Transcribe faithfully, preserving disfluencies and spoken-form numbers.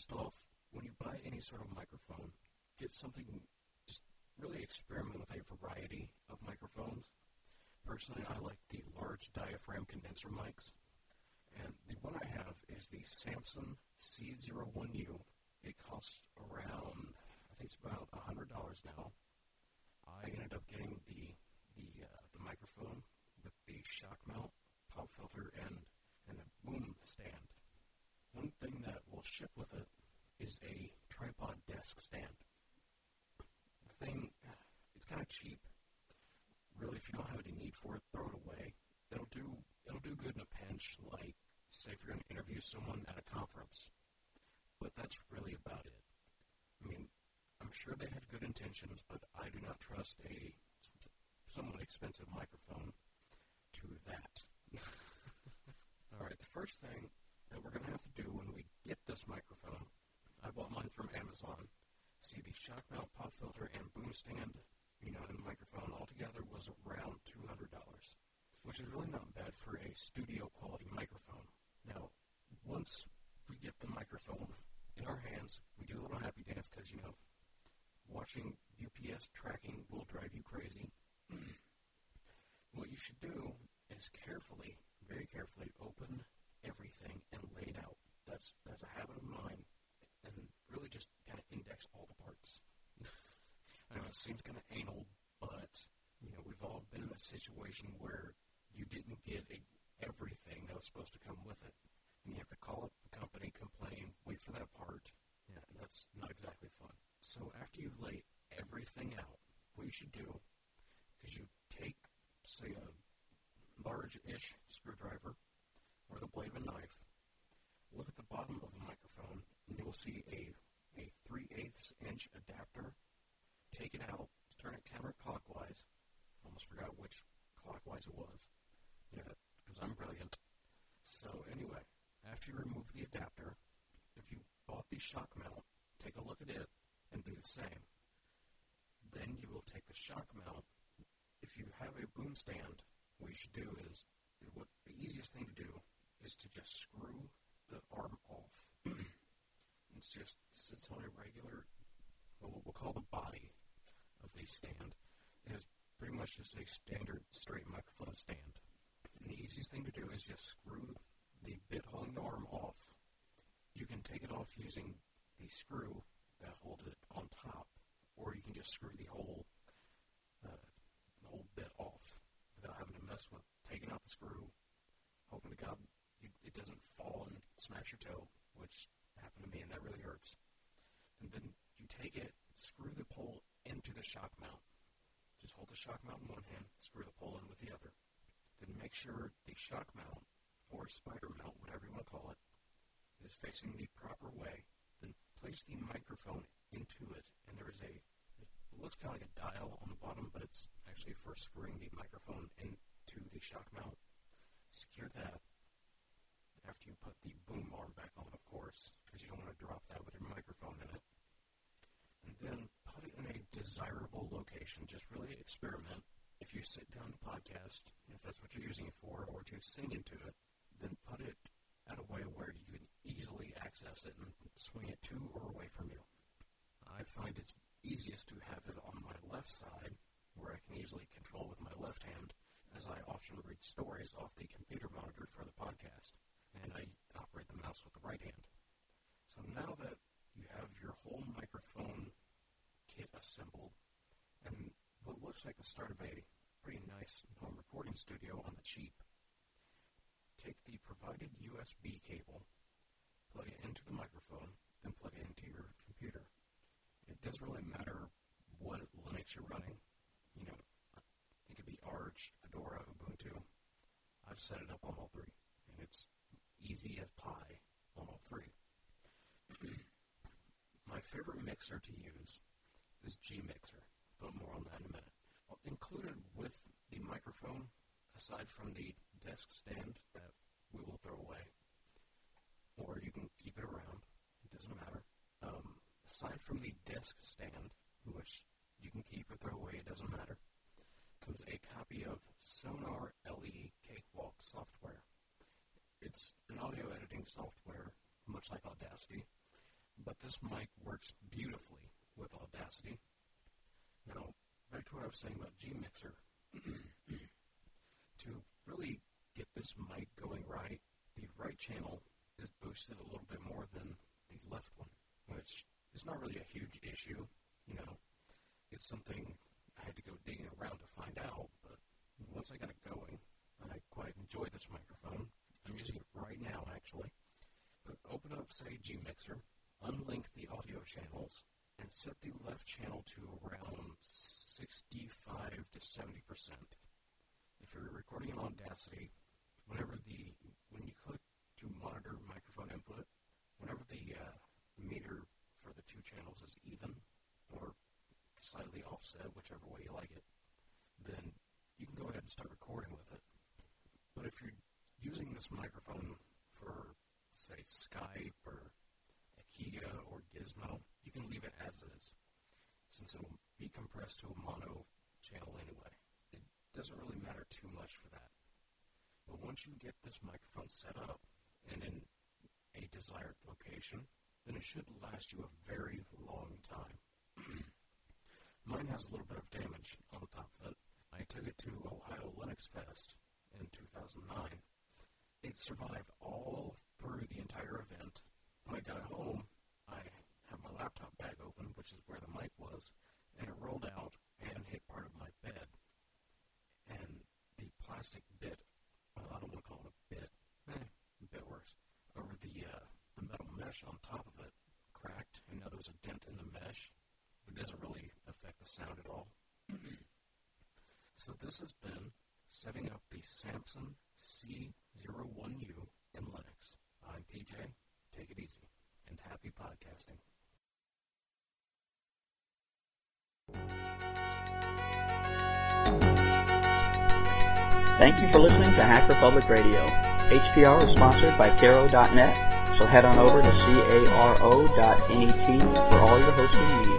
First off, when you buy any sort of microphone, get something, just really experiment with a variety of microphones. Personally, I like the large diaphragm condenser mics, and the one I have is the Samson C zero one U. It costs around, I think it's about one hundred dollars now. I ended up getting the the uh, the microphone with the shock mount, pop filter, and, and a boom stand. One thing that will ship with it is a tripod desk stand. The thing, it's kind of cheap. Really, if you don't have any need for it, throw it away. It'll do it'll do good in a pinch, like, say, if you're going to interview someone at a conference. But that's really about it. I mean, I'm sure they had good intentions, but I do not trust a somewhat expensive microphone to that. All right, the first thing that we're going to have to do when we get this microphone, I bought mine from Amazon. See, the shock mount, pop filter, and boom stand, you know, and the microphone altogether was around two hundred dollars, which is really not bad for a studio quality microphone. Now, once we get the microphone in our hands, we do a little happy dance because, you know, watching U P S tracking will drive you crazy. What you should do is carefully, very carefully, open everything and lay it out. That's, that's a habit of mine, and really just kind of index all the parts. I know it seems kind of anal, but, you know, we've all been in a situation where you didn't get a, everything that was supposed to come with it. And you have to call up the company, complain, wait for that part. Yeah, and that's not exactly fun. So after you lay everything out, what you should do is you take, say, a large-ish screwdriver or the blade of a knife, look at the bottom of the microphone, and you will see a, a three eighths inch adapter. Take it out, turn it counterclockwise. Almost forgot which clockwise it was. Yeah, because I'm brilliant. So anyway, after you remove the adapter, if you bought the shock mount, take a look at it and do the same. Then you will take the shock mount. If you have a boom stand, what you should do is, what the easiest thing to do is to just screw the arm off. It's just sits on a regular, what we'll call the body of the stand. It is pretty much just a standard straight microphone stand. And the easiest thing to do is just screw the bit holding the arm off. You can take it off using the screw that holds it on top, or you can just screw the whole, uh, the whole bit off without having to mess with taking out the screw, hoping to God you, it doesn't fall and smash your toe, which happened to me, and that really hurts. And then you take it, screw the pole into the shock mount. Just hold the shock mount in one hand, screw the pole in with the other. Then make sure the shock mount, or spider mount, whatever you want to call it, is facing the proper way. Then place the microphone into it, and there is a, it looks kind of like a dial on the bottom, but it's actually for screwing the microphone into the shock mount. Secure that after you put the boom arm back on, of course, because you don't want to drop that with your microphone in it. And then put it in a desirable location. Just really experiment. If you sit down to podcast, if that's what you're using it for, or to sing into it, then put it at a way where you can easily access it and swing it to or away from you. I find it's easiest to have it on my left side, where I can easily control with my left hand, as I often read stories off the computer monitor for the podcast, and I operate the mouse with the right hand. So now that you have your whole microphone kit assembled, and what looks like the start of a pretty nice home recording studio on the cheap, take the provided U S B cable, plug it into the microphone, then plug it into your computer. It doesn't really matter what Linux you're running. You know, it could be Arch, Fedora, Ubuntu. I've set it up on all three, and it's easy as pie on all three. My favorite mixer to use is G-Mixer, but more on that in a minute. Included with the microphone, aside from the desk stand that we will throw away, or you can keep it around, it doesn't matter. Um, aside from the desk stand, which you can keep or throw away, it doesn't matter, comes a copy of Sonar L E Cakewalk software. It's an audio editing software, much like Audacity, but this mic works beautifully with Audacity. Now, back to what I was saying about G-Mixer. To really get this mic going right, the right channel is boosted a little bit more than the left one, which is not really a huge issue. You know, it's something I had to go digging around to find out, but once I got it going, I quite enjoy this microphone. I'm using it right now, actually. But open up, say, G-Mixer, unlink the audio channels, and set the left channel to around sixty-five to seventy percent. If you're recording in Audacity, whenever the, when you click to monitor microphone input, whenever the, uh, the meter for the two channels is even, or slightly offset, whichever way you like it, then you can go ahead and start recording with it. But if you're using this microphone for, say, Skype or Akia or Gizmo, you can leave it as is, since it will be compressed to a mono channel anyway. It doesn't really matter too much for that. But once you get this microphone set up and in a desired location, then it should last you a very long time. Mine has a little bit of damage on the top of it. I took it to Ohio Linux Fest in two thousand nine. It survived all through the entire event. When I got it home, I had my laptop bag open, which is where the mic was, and it rolled out and hit part of my bed. And the plastic bit, well, I don't want to call it a bit, eh, a bit worse, over the, uh, the metal mesh on top of it cracked, and now there's a dent in the mesh. It doesn't really affect the sound at all. So this has been setting up the Samson C zero one U in Linux. I'm T J. Take it easy, and happy podcasting. Thank you for listening to Hacker Public Radio. H P R is sponsored by Caro dot net, so head on over to caro dot net for all your hosting needs.